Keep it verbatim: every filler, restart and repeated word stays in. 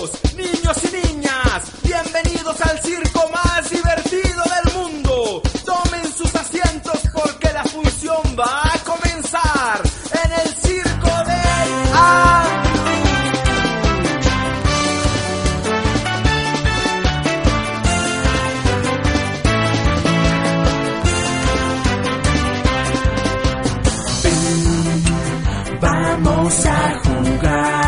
Caballeros, niños y niñas, bienvenidos al circo más divertido del mundo. Tomen sus asientos porque la función va a comenzar en el circo del Andrew. Ven, vamos a jugar.